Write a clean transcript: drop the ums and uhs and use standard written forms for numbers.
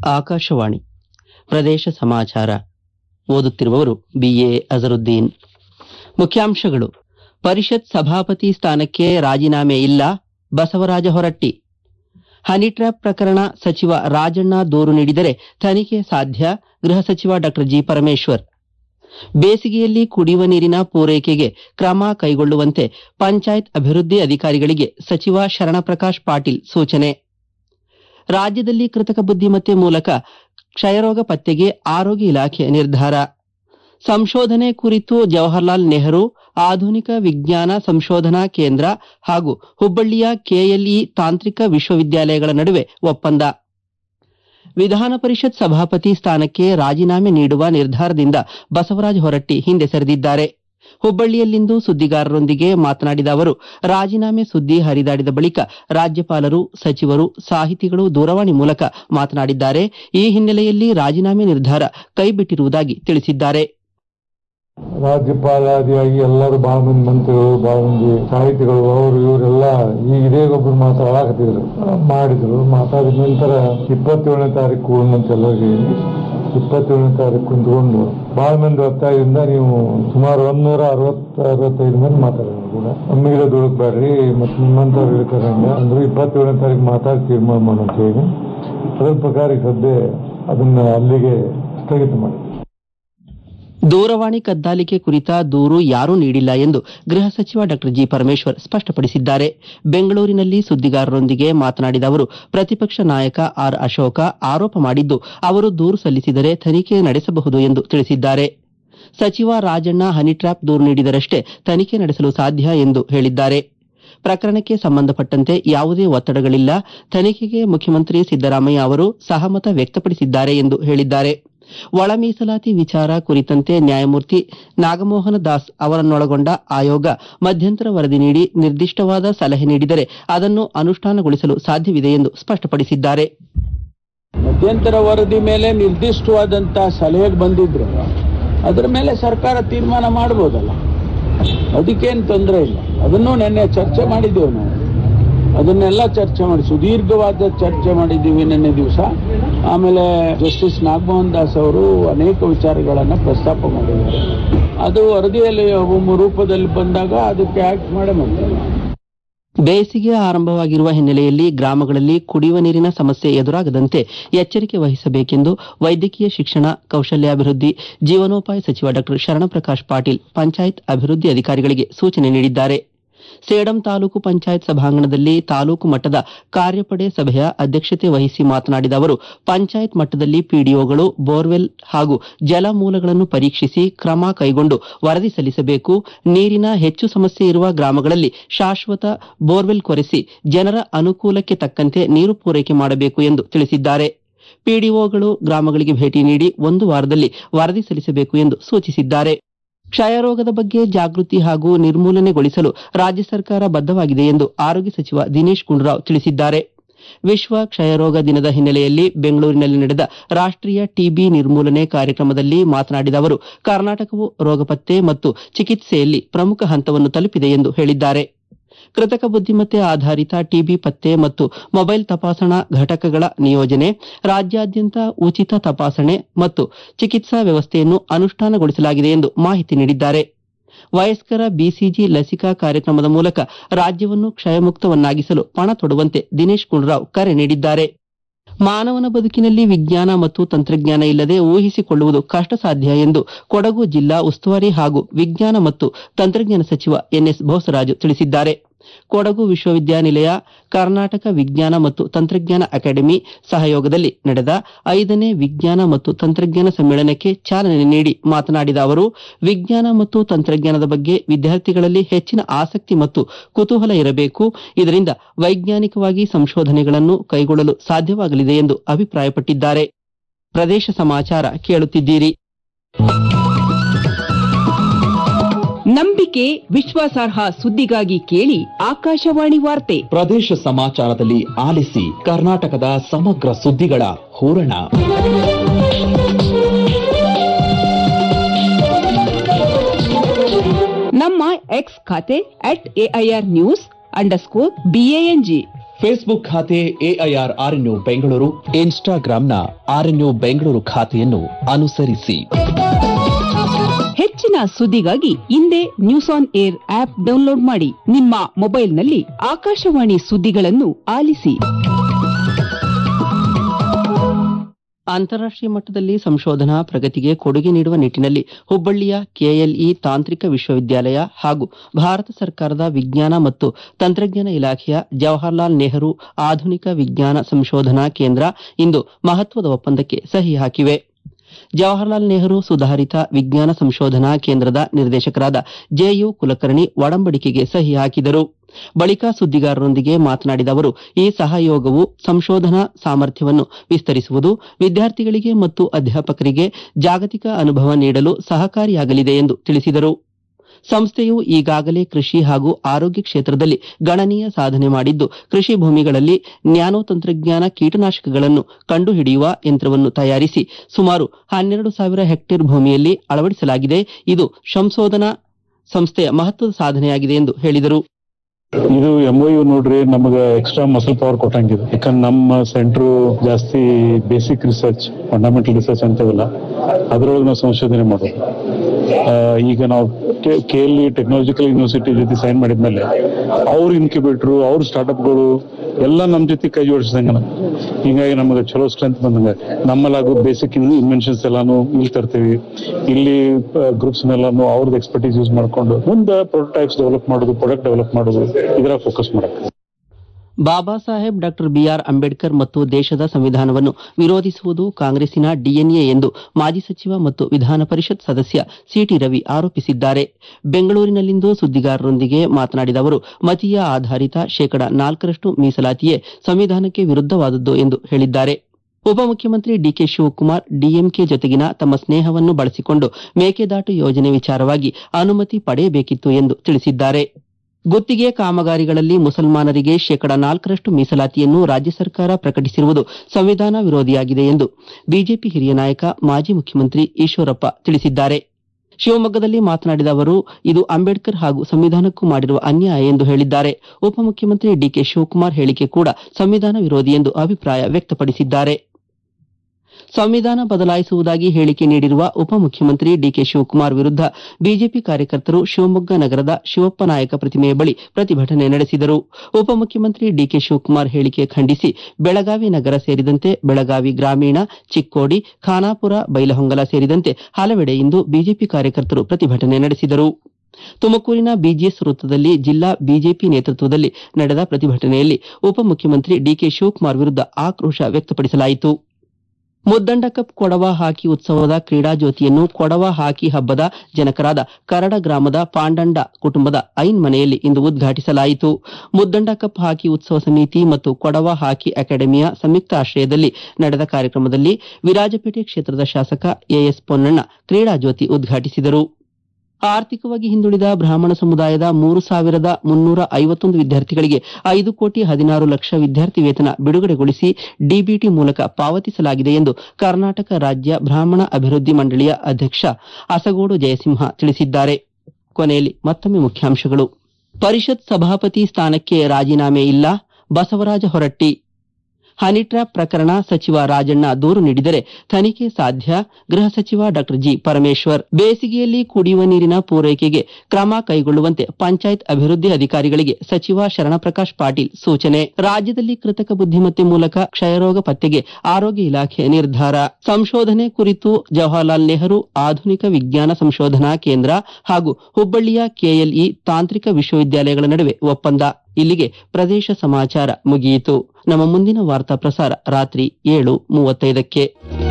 ಆಕಾಶವಾಣಿ ಪ್ರದೇಶ ಸಮಾಚಾರ ಓದುತ್ತಿರುವವರು ಬಿಎ ಅಜರುದ್ದೀನ್. ಮುಖ್ಯಾಂಶಗಳು: ಪರಿಷತ್ ಸಭಾಪತಿ ಸ್ಥಾನಕ್ಕೆ ರಾಜೀನಾಮೆ ಇಲ್ಲ, ಬಸವರಾಜ ಹೊರಟ್ಟಿ. ಹನಿ ಟ್ರ್ಯಾಪ್ ಪ್ರಕರಣ ಸಚಿವ ರಾಜಣ್ಣ ದೂರು ನೀಡಿದರೆ ತನಿಖೆ ಸಾಧ್ಯ, ಗೃಹ ಸಚಿವ ಡಾ ಜಿ. ಪರಮೇಶ್ವರ್. ಬೇಸಿಗೆಯಲ್ಲಿ ಕುಡಿಯುವ ನೀರಿನ ಪೂರೈಕೆಗೆ ಕ್ರಮ ಕೈಗೊಳ್ಳುವಂತೆ ಪಂಚಾಯತ್ ಅಭಿವೃದ್ಧಿ ಅಧಿಕಾರಿಗಳಿಗೆ ಸಚಿವ ಶರಣಪ್ರಕಾಶ್ ಪಾಟೀಲ್ ಸೂಚನೆ. ರಾಜ್ಯದಲ್ಲಿ ಕೃತಕ ಬುದ್ಧಿಮತ್ತೆ ಮೂಲಕ ಕ್ಷಯರೋಗ ಪತ್ತೆಗೆ ಆರೋಗ್ಯ ಇಲಾಖೆ ನಿರ್ಧಾರ. ಸಂಶೋಧನೆ ಕುರಿತು ಜವಾಹರಲಾಲ್ ನೆಹರು ಆಧುನಿಕ ವಿಜ್ಞಾನ ಸಂಶೋಧನಾ ಕೇಂದ್ರ ಹಾಗೂ ಹುಬ್ಬಳ್ಳಿಯ ಕೆಎಲ್ಇ ತಾಂತ್ರಿಕ ವಿಶ್ವವಿದ್ಯಾಲಯಗಳ ನಡುವೆ ಒಪ್ಪಂದ. ವಿಧಾನ ಪರಿಷತ್ ಸಭಾಪತಿ ಸ್ಥಾನಕ್ಕೆ ರಾಜೀನಾಮೆ ನೀಡುವ ನಿರ್ಧಾರದಿಂದ ಬಸವರಾಜ ಹೊರಟ್ಟಿ ಹಿಂದೆ ಸರಿದಿದ್ದಾರೆ. ಹುಬ್ಬಳ್ಳಿಯಲ್ಲಿಂದು ಸುದ್ದಿಗಾರರೊಂದಿಗೆ ಮಾತನಾಡಿದ ಅವರು, ರಾಜೀನಾಮೆ ಸುದ್ದಿ ಹರಿದಾಡಿದ ಬಳಿಕ ರಾಜ್ಯಪಾಲರು, ಸಚಿವರು, ಸಾಹಿತಿಗಳು ದೂರವಾಣಿ ಮೂಲಕ ಮಾತನಾಡಿದ್ದಾರೆ. ಈ ಹಿನ್ನೆಲೆಯಲ್ಲಿ ರಾಜೀನಾಮೆ ನಿರ್ಧಾರ ಕೈಬಿಟ್ಟಿರುವುದಾಗಿ ತಿಳಿಸಿದ್ದಾರೆ. ರಾಜ್ಯಪಾಲಾದಿಯಾಗಿ ಎಲ್ಲರೂ ಬಹಳ ಮಂದಿ ಮಂತ್ರಿಗಳು, ಬಹಳ ಮಂದಿ ಸಾಹಿತಿಗಳು, ಅವರು ಇವರೆಲ್ಲ ಈಗ ಇದೇ ಒಬ್ಬರು ಮಾತಾಡಕತ್ತಿದ್ರು, ಮಾಡಿದ್ರು. ಮಾತಾಡಿದ ನಂತರ 27ನೇ ತಾರೀಕು ಕೂಡಂತ ಎಲ್ಲರಿಗೆ 27ನೇ ತಾರೀಕು ಕುಂತ್ಕೊಂಡು ಬಹಳ ಮಂದಿ ಒತ್ತಾಯದಿಂದ ನೀವು ಸುಮಾರು 165 ಮಂದಿ ಮಾತಾಡೋದು ಕೂಡ ಒಮ್ಮಿಗೆ ದುಡುಕ್ಬೇಡ್ರಿ ಮತ್ತು ನಿಮ್ಮಂತವ್ರು ಹೇಳ್ತಾರೆ ಅಂದ್ರೆ 27ನೇ ತಾರೀಕು ಮಾತಾಡಿ ತೀರ್ಮಾನ ಮಾಡೋಂತ ಹೇಳಿ ಅದರ ಪ್ರಕಾರ ಸದ್ಯ ಅದನ್ನ ಅಲ್ಲಿಗೆ ಸ್ಥಗಿತ ಮಾಡಿ. ದೂರವಾಣಿ ಕದ್ದಾಲಿಕೆ ಕುರಿತ ದೂರು ಯಾರೂ ನೀಡಿಲ್ಲ ಎಂದು ಗೃಹ ಸಚಿವ ಡಾ ಜಿ. ಪರಮೇಶ್ವರ್ ಸ್ಪಷ್ಟಪಡಿಸಿದ್ದಾರೆ. ಬೆಂಗಳೂರಿನಲ್ಲಿ ಸುದ್ದಿಗಾರರೊಂದಿಗೆ ಮಾತನಾಡಿದ ಅವರು, ಪ್ರತಿಪಕ್ಷ ನಾಯಕ ಆರ್. ಅಶೋಕ ಆರೋಪ ಮಾಡಿದ್ದು ಅವರು ದೂರು ಸಲ್ಲಿಸಿದರೆ ತನಿಖೆ ನಡೆಸಬಹುದು ಎಂದು ತಿಳಿಸಿದ್ದಾರೆ. ಸಚಿವ ರಾಜಣ್ಣ ಹನಿ ಟ್ರ್ಯಾಪ್ ದೂರು ನೀಡಿದರಷ್ಟೇ ತನಿಖೆ ನಡೆಸಲು ಸಾಧ್ಯ ಎಂದು ಹೇಳಿದ್ದಾರೆ. ಪ್ರಕರಣಕ್ಕೆ ಸಂಬಂಧಪಟ್ಟಂತೆ ಯಾವುದೇ ಒತ್ತಡಗಳಿಲ್ಲ, ತನಿಖೆಗೆ ಮುಖ್ಯಮಂತ್ರಿ ಸಿದ್ದರಾಮಯ್ಯ ಅವರು ಸಹಮತ ವ್ಯಕ್ತಪಡಿಸಿದ್ದಾರೆ ಎಂದು ಹೇಳಿದ್ದಾರೆ. ಒಳ ಮೀಸಲಾತಿ ವಿಚಾರ ಕುರಿತಂತೆ ನ್ಯಾಯಮೂರ್ತಿ ನಾಗಮೋಹನ ದಾಸ್ ಅವರನ್ನೊಳಗೊಂಡ ಆಯೋಗ ಮಧ್ಯಂತರ ವರದಿ ನೀಡಿ ನಿರ್ದಿಷ್ಟವಾದ ಸಲಹೆ ನೀಡಿದರೆ ಅದನ್ನು ಅನುಷ್ಠಾನಗೊಳಿಸಲು ಸಾಧ್ಯವಿದೆ ಎಂದು ಸ್ಪಷ್ಟಪಡಿಸಿದ್ದಾರೆ. ಮಧ್ಯಂತರ ವರದಿ ಮೇಲೆ ನಿರ್ದಿಷ್ಟವಾದಂತಹ ಸಲಹೆ ಬಂದಿದ್ರು ಅದರ ಮೇಲೆ ಸರ್ಕಾರ ತೀರ್ಮಾನ ಮಾಡಬಹುದಲ್ಲ, ಅದಕ್ಕೇನು ತೊಂದರೆ ಇಲ್ಲ. ಅದನ್ನು ನಿನ್ನೆ ಚರ್ಚೆ ಮಾಡಿದ್ದೇವೆ ನಾವು, ಅದನ್ನೆಲ್ಲ ಚರ್ಚೆ ಮಾಡಿ ಸುದೀರ್ಘವಾದ ಚರ್ಚೆ ಮಾಡಿದ್ದೀವಿ ನಿನ್ನೆ ದಿವಸ. ಆಮೇಲೆ ಜಸ್ಟಿಸ್ ನಾಗಮೋಹನ್ ದಾಸ್ ಅವರು ಅನೇಕ ವಿಚಾರಗಳನ್ನು ಪ್ರಸ್ತಾಪ ಮಾಡಿದ್ದಾರೆ. ಅದು ವರದಿಯಲ್ಲಿ ರೂಪದಲ್ಲಿ ಬಂದಾಗ ಅದಕ್ಕೆ ಆಕ್ಟ್ ಮಾಡೇ ಮಾಡ್ತಾರೆ. ಬೇಸಿಗೆ ಆರಂಭವಾಗಿರುವ ಹಿನ್ನೆಲೆಯಲ್ಲಿ ಗ್ರಾಮಗಳಲ್ಲಿ ಕುಡಿಯುವ ನೀರಿನ ಸಮಸ್ಯೆ ಎದುರಾಗದಂತೆ ಎಚ್ಚರಿಕೆ ವಹಿಸಬೇಕೆಂದು ವೈದ್ಯಕೀಯ ಶಿಕ್ಷಣ, ಕೌಶಲ್ಯಾಭಿವೃದ್ಧಿ, ಜೀವನೋಪಾಯ ಸಚಿವ ಡಾ ಶರಣಪ್ರಕಾಶ್ ಪಾಟೀಲ್ ಪಂಚಾಯತ್ ಅಭಿವೃದ್ಧಿ ಅಧಿಕಾರಿಗಳಿಗೆ ಸೂಚನೆ ನೀಡಿದ್ದಾರೆ. ಸೇಡಂ ತಾಲೂಕು ಪಂಚಾಯತ್ ಸಭಾಂಗಣದಲ್ಲಿ ತಾಲೂಕು ಮಟ್ಟದ ಕಾರ್ಯಪಡೆ ಸಭೆಯ ಅಧ್ಯಕ್ಷತೆ ವಹಿಸಿ ಮಾತನಾಡಿದ ಅವರು, ಪಂಚಾಯತ್ ಮಟ್ಟದಲ್ಲಿ ಪಿಡಿಒಗಳು ಬೋರ್ವೆಲ್ ಹಾಗೂ ಜಲಮೂಲಗಳನ್ನು ಪರೀಕ್ಷಿಸಿ ಕ್ರಮ ಕೈಗೊಂಡು ವರದಿ ಸಲ್ಲಿಸಬೇಕು. ನೀರಿನ ಹೆಚ್ಚು ಸಮಸ್ಯೆ ಇರುವ ಗ್ರಾಮಗಳಲ್ಲಿ ಶಾಶ್ವತ ಬೋರ್ವೆಲ್ ಕೊರೆಸಿ ಜನರ ಅನುಕೂಲಕ್ಕೆ ತಕ್ಕಂತೆ ನೀರು ಪೂರೈಕೆ ಮಾಡಬೇಕು ಎಂದು ತಿಳಿಸಿದ್ದಾರೆ. ಪಿಡಿಒಗಳು ಗ್ರಾಮಗಳಿಗೆ ಭೇಟಿ ನೀಡಿ 1 ವಾರದಲ್ಲಿ ವರದಿ ಸಲ್ಲಿಸಬೇಕು ಎಂದು ಸೂಚಿಸಿದ್ದಾರೆ. ಕ್ಷಯರೋಗದ ಬಗ್ಗೆ ಜಾಗೃತಿ ಹಾಗೂ ನಿರ್ಮೂಲನೆಗೊಳಿಸಲು ರಾಜ್ಯ ಸರ್ಕಾರ ಬದ್ಧವಾಗಿದೆ ಎಂದು ಆರೋಗ್ಯ ಸಚಿವ ದಿನೇಶ್ ಗುಂಡೂರಾವ್ ತಿಳಿಸಿದ್ದಾರೆ. ವಿಶ್ವ ಕ್ಷಯರೋಗ ದಿನದ ಹಿನ್ನೆಲೆಯಲ್ಲಿ ಬೆಂಗಳೂರಿನಲ್ಲಿ ನಡೆದ ರಾಷ್ಟ್ರೀಯ ಟಿಬಿ ನಿರ್ಮೂಲನೆ ಕಾರ್ಯಕ್ರಮದಲ್ಲಿ ಮಾತನಾಡಿದ ಅವರು, ಕರ್ನಾಟಕವು ರೋಗ ಪತ್ತೆ ಮತ್ತು ಚಿಕಿತ್ಸೆಯಲ್ಲಿ ಪ್ರಮುಖ ಹಂತವನ್ನು ತಲುಪಿದೆ ಎಂದು ಹೇಳಿದ್ದಾರೆ. ಕೃತಕ ಬುದ್ಧಿಮತ್ತೆ ಆಧಾರಿತ ಟಿಬಿ ಪತ್ತೆ ಮತ್ತು ಮೊಬೈಲ್ ತಪಾಸಣಾ ಘಟಕಗಳ ನಿಯೋಜನೆ, ರಾಜ್ಯಾದ್ಯಂತ ಉಚಿತ ತಪಾಸಣೆ ಮತ್ತು ಚಿಕಿತ್ಸಾ ವ್ಯವಸ್ಥೆಯನ್ನು ಅನುಷ್ಠಾನಗೊಳಿಸಲಾಗಿದೆ ಎಂದು ಮಾಹಿತಿ ನೀಡಿದ್ದಾರೆ. ವಯಸ್ಕರ ಬಿಸಿಜಿ ಲಸಿಕಾ ಕಾರ್ಯಕ್ರಮದ ಮೂಲಕ ರಾಜ್ಯವನ್ನು ಕ್ಷಯಮುಕ್ತವನ್ನಾಗಿಸಲು ಪಣ ತೊಡುವಂತೆ ದಿನೇಶ್ ಗುಂಡೂರಾವ್ ಕರೆ ನೀಡಿದ್ದಾರೆ. ಮಾನವನ ಬದುಕಿನಲ್ಲಿ ವಿಜ್ಞಾನ ಮತ್ತು ತಂತ್ರಜ್ಞಾನ ಇಲ್ಲದೆ ಊಹಿಸಿಕೊಳ್ಳುವುದು ಕಷ್ಟ ಸಾಧ್ಯ ಎಂದು ಕೊಡಗು ಜಿಲ್ಲಾ ಉಸ್ತುವಾರಿ ಹಾಗೂ ವಿಜ್ಞಾನ ಮತ್ತು ತಂತ್ರಜ್ಞಾನ ಸಚಿವ ಎನ್ಎಸ್ ಬೋಸರಾಜು ತಿಳಿಸಿದ್ದಾರೆ. ಕೊಡಗು ವಿಶ್ವವಿದ್ಯಾನಿಲಯ, ಕರ್ನಾಟಕ ವಿಜ್ಞಾನ ಮತ್ತು ತಂತ್ರಜ್ಞಾನ ಅಕಾಡೆಮಿ ಸಹಯೋಗದಲ್ಲಿ ನಡೆದ 5ನೇ ವಿಜ್ಞಾನ ಮತ್ತು ತಂತ್ರಜ್ಞಾನ ಸಮ್ಮೇಳನಕ್ಕೆ ಚಾಲನೆ ನೀಡಿ ಮಾತನಾಡಿದ ಅವರು, ವಿಜ್ಞಾನ ಮತ್ತು ತಂತ್ರಜ್ಞಾನದ ಬಗ್ಗೆ ವಿದ್ಯಾರ್ಥಿಗಳಲ್ಲಿ ಹೆಚ್ಚಿನ ಆಸಕ್ತಿ ಮತ್ತು ಕುತೂಹಲ ಇರಬೇಕು. ಇದರಿಂದ ವೈಜ್ಞಾನಿಕವಾಗಿ ಸಂಶೋಧನೆಗಳನ್ನು ಕೈಗೊಳ್ಳಲು ಸಾಧ್ಯವಾಗಲಿದೆ ಎಂದು ಅಭಿಪ್ರಾಯಪಟ್ಟಿದ್ದಾರೆ. ಪ್ರದೇಶ ಸಮಾಚಾರ ಕೇಳುತ್ತಿದ್ದೀರಿ. ನಂಬಿಕೆ, ವಿಶ್ವಾಸಾರ್ಹ ಸುದ್ದಿಗಾಗಿ ಕೇಳಿ ಆಕಾಶವಾಣಿ ವಾರ್ತೆ. ಪ್ರದೇಶ ಸಮಾಚಾರದಲ್ಲಿ ಆಲಿಸಿ ಕರ್ನಾಟಕದ ಸಮಗ್ರ ಸುದ್ದಿಗಳ ಹೂರಣ. ನಮ್ಮ ಎಕ್ಸ್ ಖಾತೆ @AIR News_BANG, ಫೇಸ್ಬುಕ್ ಖಾತೆ AIR RNU ಬೆಂಗಳೂರು, ಇನ್ಸ್ಟಾಗ್ರಾಂನ RNU ಬೆಂಗಳೂರು ಖಾತೆಯನ್ನು ಅನುಸರಿಸಿ. ಹೆಚ್ಚಿನ ಸುದ್ದಿಗಾಗಿ ಇಂದೇ news on air app download ಮಾಡಿ. ನಿಮ್ಮ ಮೊಬೈಲ್ನಲ್ಲಿ ಆಕಾಶವಾಣಿ ಸುದ್ದಿಗಳನ್ನು ಆಲಿಸಿ. ಅಂತಾರಾಷ್ಟ್ರೀಯ ಮಟ್ಟದಲ್ಲಿ ಸಂಶೋಧನಾ ಪ್ರಗತಿಗೆ ಕೊಡುಗೆ ನೀಡುವ ನಿಟ್ಟಿನಲ್ಲಿ ಹುಬ್ಬಳ್ಳಿಯ KLE ತಾಂತ್ರಿಕ ವಿಶ್ವವಿದ್ಯಾಲಯ ಹಾಗೂ ಭಾರತ ಸರ್ಕಾರದ ವಿಜ್ಞಾನ ಮತ್ತು ತಂತ್ರಜ್ಞಾನ ಇಲಾಖೆಯ ಜವಾಹರಲಾಲ್ ನೆಹರು ಆಧುನಿಕ ವಿಜ್ಞಾನ ಸಂಶೋಧನಾ ಕೇಂದ್ರ ಇಂದು ಮಹತ್ವದ ಒಪ್ಪಂದಕ್ಕೆ ಸಹಿ ಹಾಕಿವೆ. ಜವಾಹರಲಾಲ್ ನೆಹರು ಸುಧಾರಿತ ವಿಜ್ಞಾನ ಸಂಶೋಧನಾ ಕೇಂದ್ರದ ನಿರ್ದೇಶಕರಾದ JU ಕುಲಕರ್ಣಿ ಒಡಂಬಡಿಕೆಗೆ ಸಹಿ ಹಾಕಿದರು. ಬಳಿಕ ಸುದ್ದಿಗಾರರೊಂದಿಗೆ ಮಾತನಾಡಿದ ಅವರು, ಈ ಸಹಯೋಗವು ಸಂಶೋಧನಾ ಸಾಮರ್ಥ್ಯವನ್ನು ವಿಸ್ತರಿಸುವುದು, ವಿದ್ಯಾರ್ಥಿಗಳಿಗೆ ಮತ್ತು ಅಧ್ಯಾಪಕರಿಗೆ ಜಾಗತಿಕ ಅನುಭವ ನೀಡಲು ಸಹಕಾರಿಯಾಗಲಿದೆ ಎಂದು ತಿಳಿಸಿದರು. ಸಂಸ್ಥೆಯು ಈಗಾಗಲೇ ಕೃಷಿ ಹಾಗೂ ಆರೋಗ್ಯ ಕ್ಷೇತ್ರದಲ್ಲಿ ಗಣನೀಯ ಸಾಧನೆ ಮಾಡಿದ್ದು, ಕೃಷಿ ಭೂಮಿಗಳಲ್ಲಿ ನ್ಯಾನೋ ತಂತ್ರಜ್ಞಾನ ಕೀಟನಾಶಕಗಳನ್ನು ಕಂಡುಹಿಡಿಯುವ ಯಂತ್ರವನ್ನು ತಯಾರಿಸಿ ಸುಮಾರು 12,000 ಹೆಕ್ಟೇರ್ ಭೂಮಿಯಲ್ಲಿ ಅಳವಡಿಸಲಾಗಿದೆ. ಇದು ಸಂಶೋಧನಾ ಸಂಸ್ಥೆಯ ಮಹತ್ವದ ಸಾಧನೆಯಾಗಿದೆ ಎಂದು ಹೇಳಿದರು. ಇದು MOU ನೋಡ್ರಿ ನಮಗ ಎಕ್ಸ್ಟ್ರಾ ಮಸಲ್ ಪವರ್ ಕೊಟ್ಟಂಗಿದೆ. ಯಾಕಂದ್ರೆ ನಮ್ಮ ಸೆಂಟ್ರು ಜಾಸ್ತಿ ಬೇಸಿಕ್ ರಿಸರ್ಚ್, ಫಂಡಮೆಂಟಲ್ ರಿಸರ್ಚ್ ಅಂತೇವಲ್ಲ, ಅದ್ರೊಳಗೆ ನಾವು ಸಂಶೋಧನೆ ಮಾಡೋದು. ಈಗ ನಾವು KLE ಟೆಕ್ನಾಲಜಿಕಲ್ ಯೂನಿವರ್ಸಿಟಿ ಜೊತೆ ಸೈನ್ ಮಾಡಿದ್ಮೇಲೆ ಅವ್ರ ಇನ್ಕ್ಯುಬೇಟರ್, ಅವ್ರ ಸ್ಟಾರ್ಟ್ಅಪ್ಗಳು ಎಲ್ಲ ನಮ್ಮ ಜೊತೆ ಕೈ ಜೋಡಿಸಿದಂಗ, ಹೀಗಾಗಿ ನಮಗೆ ಚಲೋ ಸ್ಟ್ರೆಂತ್ ಬಂದಂಗ. ನಮ್ಮಲ್ಲಾಗೋ ಬೇಸಿಕ್ ಇನ್ವೆನ್ಷನ್ಸ್ ಎಲ್ಲಾನು ಇಲ್ಲಿ ತರ್ತೀವಿ. ಇಲ್ಲಿ ಗ್ರೂಪ್ಸ್ ನೆಲ್ಲಾನು ಅವ್ರದ್ದು ಎಕ್ಸ್ಪರ್ಟೀಸ್ ಯೂಸ್ ಮಾಡ್ಕೊಂಡು ಮುಂದೆ ಪ್ರೋಟೋಟೈಪ್ಸ್ ಡೆವಲಪ್ ಮಾಡೋದು, ಪ್ರಾಡಕ್ಟ್ ಡೆವಲಪ್ ಮಾಡೋದು, ಇದರ ಫೋಕಸ್ ಮಾಡಕ್ಕೆ. ಬಾಬಾ ಸಾಹೇಬ್ ಡಾಕ್ಟರ್ BR ಅಂಬೇಡ್ಕರ್ ಮತ್ತು ದೇಶದ ಸಂವಿಧಾನವನ್ನು ವಿರೋಧಿಸುವುದು ಕಾಂಗ್ರೆಸ್ಸಿನ DNA ಎಂದು ಮಾಜಿ ಸಚಿವ ಮತ್ತು ವಿಧಾನ ಪರಿಷತ್ ಸದಸ್ಯ CT ರವಿ ಆರೋಪಿಸಿದ್ದಾರೆ. ಬೆಂಗಳೂರಿನಲ್ಲಿಂದು ಸುದ್ದಿಗಾರರೊಂದಿಗೆ ಮಾತನಾಡಿದ ಅವರು, ಮತೀಯ ಆಧಾರಿತ 4% ಮೀಸಲಾತಿಯೇ ಸಂವಿಧಾನಕ್ಕೆ ವಿರುದ್ಧವಾದದ್ದು ಎಂದು ಹೇಳಿದ್ದಾರೆ. ಉಪಮುಖ್ಯಮಂತ್ರಿ DK ಶಿವಕುಮಾರ್ DMK ಜೊತೆಗಿನ ತಮ್ಮ ಸ್ನೇಹವನ್ನು ಬಳಸಿಕೊಂಡು ಮೇಕೆದಾಟು ಯೋಜನೆ ವಿಚಾರವಾಗಿ ಅನುಮತಿ ಪಡೆಯಬೇಕಿತ್ತು ಎಂದು ತಿಳಿಸಿದ್ದಾರೆ. ಗುತ್ತಿಗೆ ಕಾಮಗಾರಿಗಳಲ್ಲಿ ಮುಸಲ್ಮಾನರಿಗೆ 4% ಮೀಸಲಾತಿಯನ್ನು ರಾಜ್ಯ ಸರ್ಕಾರ ಪ್ರಕಟಿಸಿರುವುದು ಸಂವಿಧಾನ ವಿರೋಧಿಯಾಗಿದೆ ಎಂದು ಬಿಜೆಪಿ ಹಿರಿಯ ನಾಯಕ ಮಾಜಿ ಮುಖ್ಯಮಂತ್ರಿ ಈಶ್ವರಪ್ಪ ತಿಳಿಸಿದ್ದಾರೆ. ಶಿವಮೊಗ್ಗದಲ್ಲಿ ಮಾತನಾಡಿದ ಅವರು, ಇದು ಅಂಬೇಡ್ಕರ್ ಹಾಗೂ ಸಂವಿಧಾನಕ್ಕೂ ಮಾಡಿರುವ ಅನ್ಯಾಯ ಎಂದು ಹೇಳಿದ್ದಾರೆ. ಉಪಮುಖ್ಯಮಂತ್ರಿ DK ಶಿವಕುಮಾರ್ ಹೇಳಿಕೆ ಕೂಡ ಸಂವಿಧಾನ ವಿರೋಧಿ ಎಂದು ಅಭಿಪ್ರಾಯ ವ್ಯಕ್ತಪಡಿಸಿದ್ದಾರೆ. ಸಂವಿಧಾನ ಬದಲಾಯಿಸುವುದಾಗಿ ಹೇಳಿಕೆ ನೀಡಿರುವ ಉಪಮುಖ್ಯಮಂತ್ರಿ DK ಶಿವಕುಮಾರ್ ವಿರುದ್ಧ ಬಿಜೆಪಿ ಕಾರ್ಯಕರ್ತರು ಶಿವಮೊಗ್ಗ ನಗರದ ಶಿವಪ್ಪ ನಾಯಕ ಪ್ರತಿಮೆಯ ಬಳಿ ಪ್ರತಿಭಟನೆ ನಡೆಸಿದರು. ಉಪಮುಖ್ಯಮಂತ್ರಿ DK ಶಿವಕುಮಾರ್ ಹೇಳಿಕೆ ಖಂಡಿಸಿ ಬೆಳಗಾವಿ ನಗರ ಸೇರಿದಂತೆ ಬೆಳಗಾವಿ ಗ್ರಾಮೀಣ, ಚಿಕ್ಕೋಡಿ, ಖಾನಾಪುರ, ಬೈಲಹೊಂಗಲ ಸೇರಿದಂತೆ ಹಲವೆಡೆ ಇಂದು ಬಿಜೆಪಿ ಕಾರ್ಯಕರ್ತರು ಪ್ರತಿಭಟನೆ ನಡೆಸಿದರು. ತುಮಕೂರಿನ BGS ವೃತ್ತದಲ್ಲಿ ಜಿಲ್ಲಾ ಬಿಜೆಪಿ ನೇತೃತ್ವದಲ್ಲಿ ನಡೆದ ಪ್ರತಿಭಟನೆಯಲ್ಲಿ ಉಪಮುಖ್ಯಮಂತ್ರಿ DK ಶಿವಕುಮಾರ್ ವಿರುದ್ಧ ಆಕ್ರೋಶ ವ್ಯಕ್ತಪಡಿಸಲಾಯಿತು. ಮುದ್ದಂಡ ಕಪ್ ಕೊಡವ ಹಾಕಿ ಉತ್ಸವದ ಕ್ರೀಡಾ ಜ್ಯೋತಿಯನ್ನು ಕೊಡವ ಹಾಕಿ ಹಬ್ಬದ ಜನಕರಾದ ಕರಡ ಗ್ರಾಮದ ಪಾಂಡಂಡ ಕುಟುಂಬದ ಐನ್ ಮನೆಯಲ್ಲಿ ಇಂದು ಉದ್ಘಾಟಿಸಲಾಯಿತು. ಮುದ್ದಂಡ ಕಪ್ ಹಾಕಿ ಉತ್ಸವ ಸಮಿತಿ ಮತ್ತು ಕೊಡವ ಹಾಕಿ ಅಕಾಡೆಮಿಯ ಸಂಯುಕ್ತ ಆಶ್ರಯದಲ್ಲಿ ನಡೆದ ಕಾರ್ಯಕ್ರಮದಲ್ಲಿ ವಿರಾಜಪೇಟೆ ಕ್ಷೇತ್ರದ ಶಾಸಕ AS ಪೊನ್ನಣ್ಣ ಕ್ರೀಡಾ ಜ್ಯೋತಿ ಉದ್ಘಾಟಿಸಿದರು. ಆರ್ಥಿಕವಾಗಿ ಹಿಂದುಳಿದ ಬ್ರಾಹ್ಮಣ ಸಮುದಾಯದ 3,351 ವಿದ್ಯಾರ್ಥಿಗಳಿಗೆ 5,16,00,000 ವಿದ್ಯಾರ್ಥಿ ವೇತನ ಬಿಡುಗಡೆಗೊಳಿಸಿ DBT ಮೂಲಕ ಪಾವತಿಸಲಾಗಿದೆ ಎಂದು ಕರ್ನಾಟಕ ರಾಜ್ಯ ಬ್ರಾಹ್ಮಣ ಅಭಿವೃದ್ಧಿ ಮಂಡಳಿಯ ಅಧ್ಯಕ್ಷ ಅಸಗೋಡು ಜಯಸಿಂಹ ತಿಳಿಸಿದ್ದಾರೆ. ಕೊನೆಯಲ್ಲಿ ಮತ್ತೊಮ್ಮೆ ಮುಖ್ಯಾಂಶಗಳು. ಪರಿಷತ್ ಸಭಾಪತಿ ಸ್ಥಾನಕ್ಕೆ ರಾಜೀನಾಮೆ ಇಲ್ಲ, ಬಸವರಾಜ ಹೊರಟ್ಟಿ. ಹನಿ ಟ್ರ್ಯಾಪ್ ಪ್ರಕರಣ ಸಚಿವ ರಾಜಣ್ಣ ದೂರು ನೀಡಿದರೆ ತನಿಖೆ ಸಾಧ್ಯ, ಗೃಹ ಸಚಿವ ಡಾ G. ಪರಮೇಶ್ವರ್. ಬೇಸಿಗೆಯಲ್ಲಿ ಕುಡಿಯುವ ನೀರಿನ ಪೂರೈಕೆಗೆ ಕ್ರಮ ಕೈಗೊಳ್ಳುವಂತೆ ಪಂಚಾಯತ್ ಅಭಿವೃದ್ಧಿ ಅಧಿಕಾರಿಗಳಿಗೆ ಸಚಿವ ಶರಣಪ್ರಕಾಶ್ ಪಾಟೀಲ್ ಸೂಚನೆ. ರಾಜ್ಯದಲ್ಲಿ ಕೃತಕ ಬುದ್ಧಿಮತ್ತೆ ಮೂಲಕ ಕ್ಷಯರೋಗ ಪತ್ತೆಗೆ ಆರೋಗ್ಯ ಇಲಾಖೆ ನಿರ್ಧಾರ. ಸಂಶೋಧನೆ ಕುರಿತು ಜವಾಹರಲಾಲ್ ನೆಹರು ಆಧುನಿಕ ವಿಜ್ಞಾನ ಸಂಶೋಧನಾ ಕೇಂದ್ರ ಹಾಗೂ ಹುಬ್ಬಳ್ಳಿಯ KLE ತಾಂತ್ರಿಕ ವಿಶ್ವವಿದ್ಯಾಲಯಗಳ ನಡುವೆ ಒಪ್ಪಂದ. ಇಲ್ಲಿಗೆ ಪ್ರದೇಶ ಸಮಾಚಾರ ಮುಗಿಯಿತು. ನಮ್ಮ ಮುಂದಿನ ವಾರ್ತಾ ಪ್ರಸಾರ ರಾತ್ರಿ 7:35ಕ್ಕೆ.